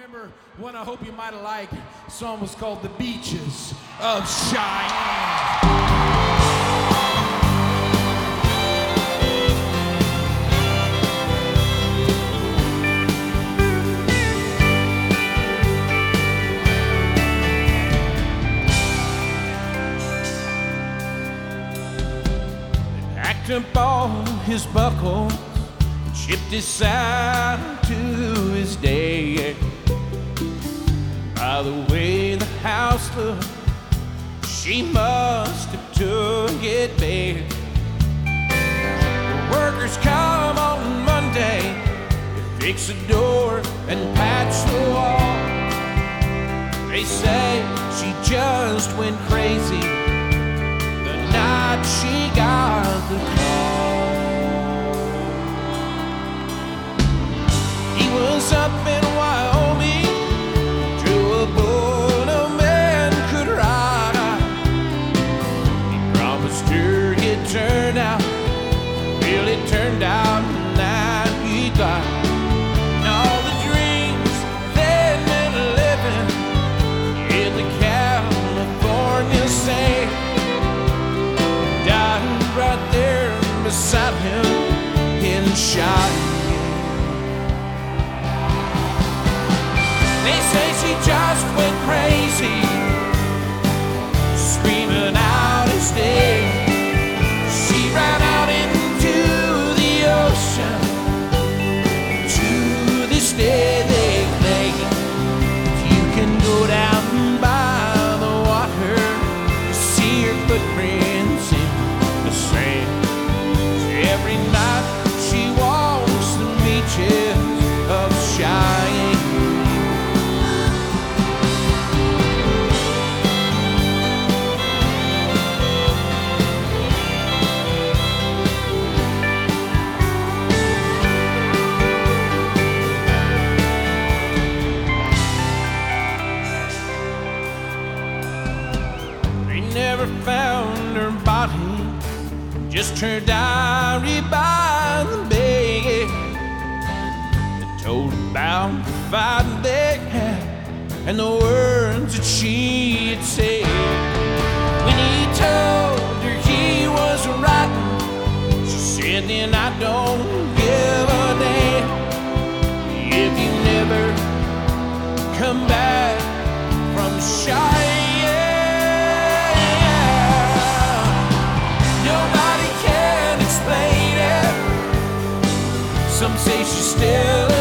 remember one I hope you might have liked. The song was called The Beaches of Cheyenne. Packed up all his buckles, shipped his saddle to his day. By the way the house looked, she must have took it big. The workers come on Monday to fix the door and patch the wall. They say she just went crazy the night she got the call. He was up in Wyoming, drew a bull no man could ride. He promised her it turned out, really turned out that he died. And all the dreams they meant living in the California sand died right there beside him in Cheyenne. They say she just went crazy, screaming out his name. She ran out into the ocean. To this day they claim you can go down by the water, you see her footprints in the sand. Every night she walks the beaches of Cheyenne. Never found her body, just her diary by the bay. It told about the fight they had and the words that she had said. When he told her he was right, she said, then I don't give a damn if you never come back from Cheyenne. Some say she's still